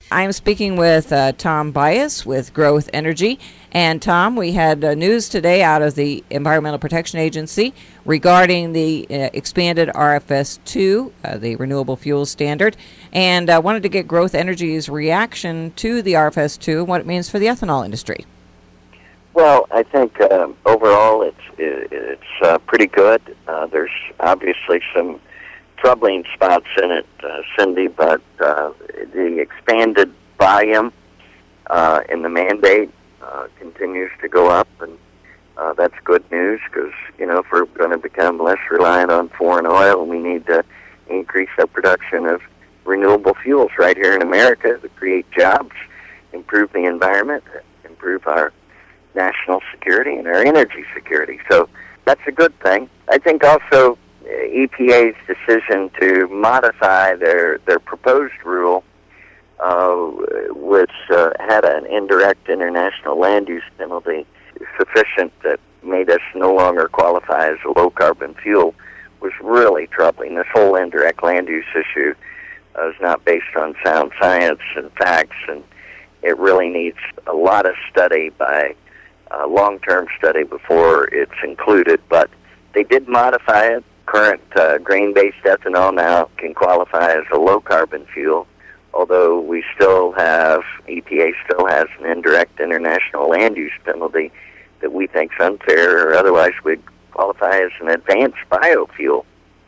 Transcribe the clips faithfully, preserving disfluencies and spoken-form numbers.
I'm speaking with uh, Tom Bias with Growth Energy. And Tom, we had uh, news today out of the Environmental Protection Agency regarding the uh, expanded R F S two, uh, the Renewable Fuel Standard, and uh, wanted to get Growth Energy's reaction to the R F S two and what it means for the ethanol industry. Well, I think uh, overall it's it's uh, pretty good. Uh, there's obviously some troubling spots in it, uh, Cindy, but uh, the expanded volume uh, in the mandate uh, continues to go up, and uh, that's good news because, you know, if we're going to become less reliant on foreign oil, we need to increase our production of renewable fuels right here in America to create jobs, improve the environment, improve our national security and our energy security. So that's a good thing. I think also E P A's decision to modify their, their proposed rule, uh, which uh, had an indirect international land use penalty sufficient that made us no longer qualify as a low-carbon fuel, was really troubling. This whole indirect land use issue uh, is not based on sound science and facts, and it really needs a lot of study by uh, long-term study before it's included. But they did modify it. Current uh, grain-based ethanol now can qualify as a low-carbon fuel, although we still have, E P A still has an indirect international land use penalty that we think is unfair, or otherwise we'd qualify as an advanced biofuel.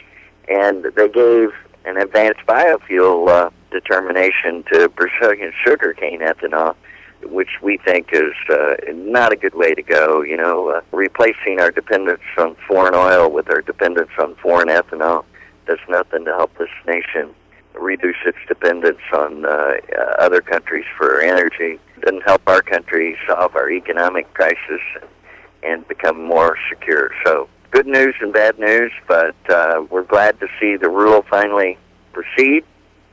And they gave an advanced biofuel uh, determination to Brazilian sugarcane ethanol, which we think is uh, not a good way to go. You know, uh, replacing our dependence on foreign oil with our dependence on foreign ethanol does nothing to help this nation reduce its dependence on uh, other countries for energy. It doesn't help our country solve our economic crisis and become more secure. So good news and bad news, but uh, we're glad to see the rule finally proceed.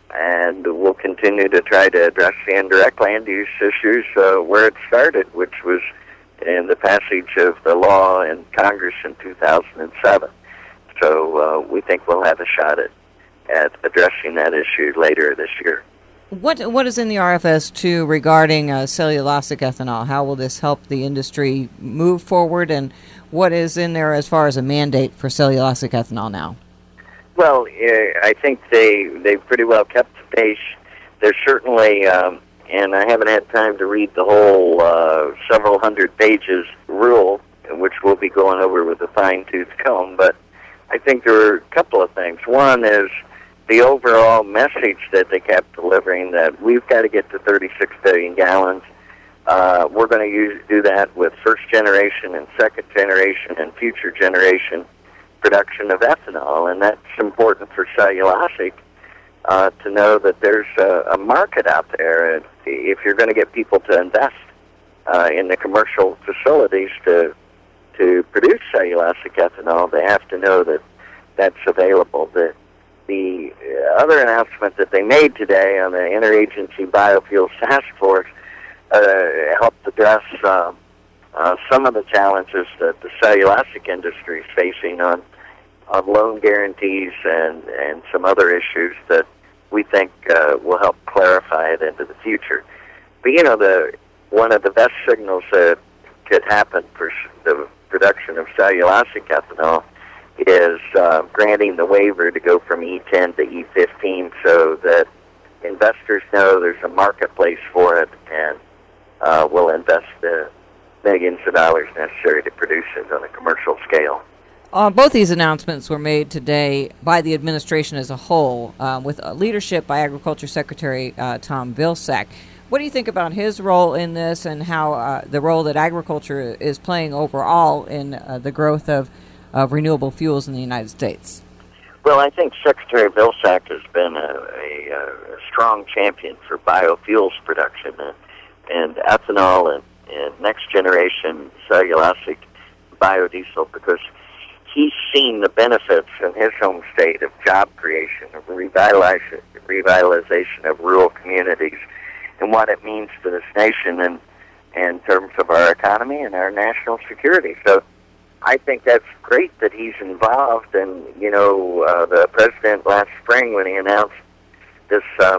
And we'll continue to try to address the indirect land use issues uh, where it started, which was in the passage of the law in Congress in two thousand seven. So uh, we think we'll have a shot at, at addressing that issue later this year. What What is in the R F S two regarding uh, cellulosic ethanol? How will this help the industry move forward, and what is in there as far as a mandate for cellulosic ethanol now? Well, I think they they've pretty well kept the pace. There's certainly, um, and I haven't had time to read the whole uh, several hundred pages rule, which we'll be going over with a fine-tooth comb, but I think there are a couple of things. One is the overall message that they kept delivering that we've got to get to thirty-six billion gallons. Uh, we're going to use, do that with first generation and second generation and future generation production of ethanol, and that's important for cellulosic uh, to know that there's a, a market out there. And if you're going to get people to invest uh, in the commercial facilities to to produce cellulosic ethanol, they have to know that that's available. The, the other announcement that they made today on the Interagency Biofuels Task Force uh, helped address uh, Uh, some of the challenges that the cellulosic industry is facing on, on loan guarantees and, and some other issues that we think uh, will help clarify it into the future. But, you know, the one of the best signals that could happen for the production of cellulosic ethanol is uh, granting the waiver to go from E ten to E fifteen so that investors know there's a marketplace for it and uh, will invest the millions of dollars necessary to produce it on a commercial scale. Uh, both these announcements were made today by the administration as a whole, uh, with uh, leadership by Agriculture Secretary uh, Tom Vilsack. What do you think about his role in this, and how uh, the role that agriculture is playing overall in uh, the growth of, of renewable fuels in the United States? Well, I think Secretary Vilsack has been a, a, a strong champion for biofuels production and, and ethanol and and next-generation cellulosic biodiesel, because he's seen the benefits in his home state of job creation, of revitalization, revitalization of rural communities, and what it means to this nation in, in terms of our economy and our national security. So I think that's great that he's involved. And, you know, uh, the president last spring, when he announced this uh,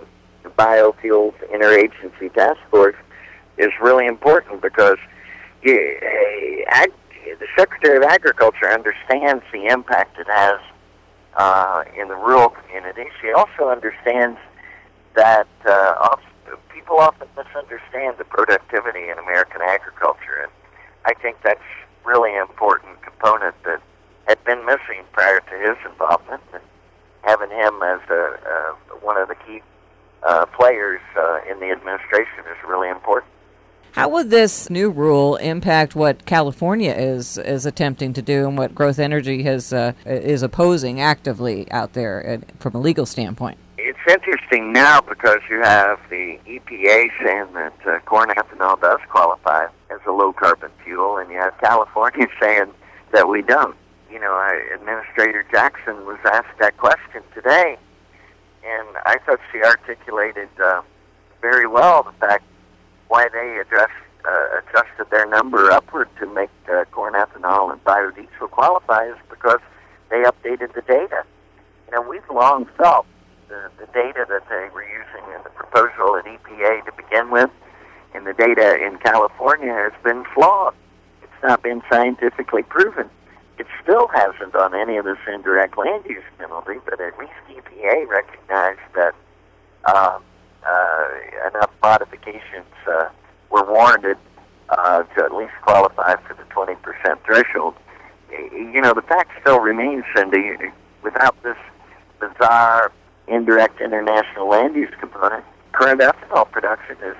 the Biofuels Interagency Task Force is really important because you, uh, ag, the Secretary of Agriculture understands the impact it has uh, in the rural community. She also understands that uh, often, people often misunderstand the productivity in American agriculture, and I think that's really important component that had been missing prior to his involvement, and having him as a, uh, one of the key uh, players uh, in the administration is really important. How would this new rule impact what California is is attempting to do and what Growth Energy has uh, is opposing actively out there uh, from a legal standpoint? It's interesting now because you have the E P A saying that uh, corn ethanol does qualify as a low-carbon fuel, and you have California saying that we don't. You know, I, Administrator Jackson was asked that question today, and I thought she articulated uh, very well the fact why they addressed, uh, adjusted their number upward to make uh, corn ethanol and biodiesel qualify is because they updated the data. You know, we've long felt the, the data that they were using in the proposal at E P A to begin with, and the data in California has been flawed. It's not been scientifically proven. It still hasn't on any of this indirect land use penalty, but at least E P A recognized that uh, uh, enough modifications uh, were warranted uh, to at least qualify for the twenty percent threshold. You know, the fact still remains, Cindy, without this bizarre indirect international land use component, current ethanol production is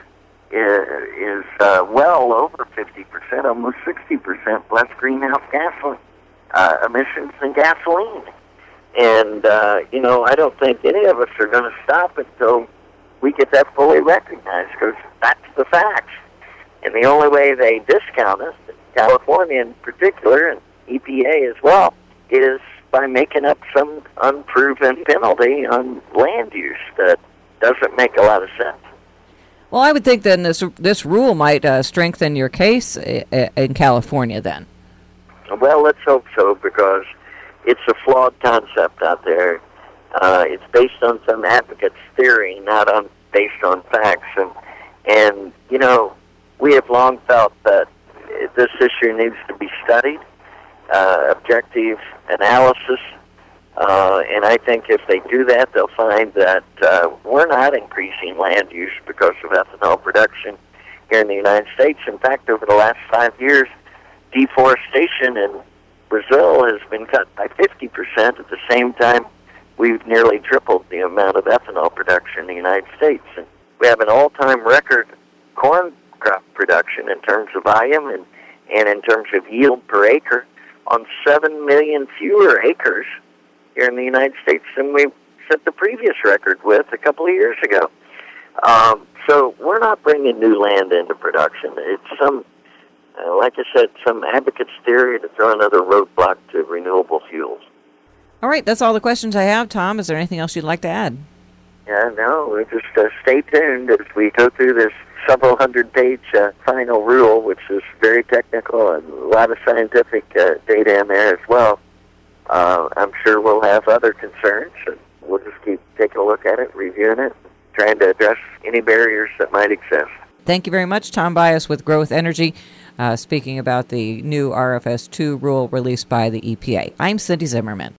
is uh, well over fifty percent, almost sixty percent less greenhouse gas uh, emissions than gasoline. And, uh, you know, I don't think any of us are going to stop until we get that fully recognized, because that's the facts. And the only way they discount us, California in particular, and E P A as well, is by making up some unproven penalty on land use that doesn't make a lot of sense. Well, I would think then this this rule might uh, strengthen your case in California then. Well, let's hope so, because it's a flawed concept out there. Uh, it's based on some advocate's theory, not on based on facts. And, and, you know, we have long felt that this issue needs to be studied, uh, objective analysis, uh, and I think if they do that, they'll find that uh, we're not increasing land use because of ethanol production here in the United States. In fact, over the last five years, deforestation in Brazil has been cut by fifty percent. At the same time, we've nearly tripled the amount of ethanol production in the United States. And we have an all-time record corn crop production in terms of volume and, and in terms of yield per acre on seven million fewer acres here in the United States than we set the previous record with a couple of years ago. Um, so we're not bringing new land into production. It's some, uh, like I said, some advocate's theory to throw another roadblock to renewable fuels. All right, that's all the questions I have, Tom. Is there anything else you'd like to add? Yeah, no, we'll just uh, stay tuned as we go through this several hundred page uh, final rule, which is very technical and a lot of scientific uh, data in there as well. Uh, I'm sure we'll have other concerns, and we'll just keep taking a look at it, reviewing it, trying to address any barriers that might exist. Thank you very much. Tom Bias with Growth Energy, uh, speaking about the new R F S two rule released by the E P A. I'm Cindy Zimmerman.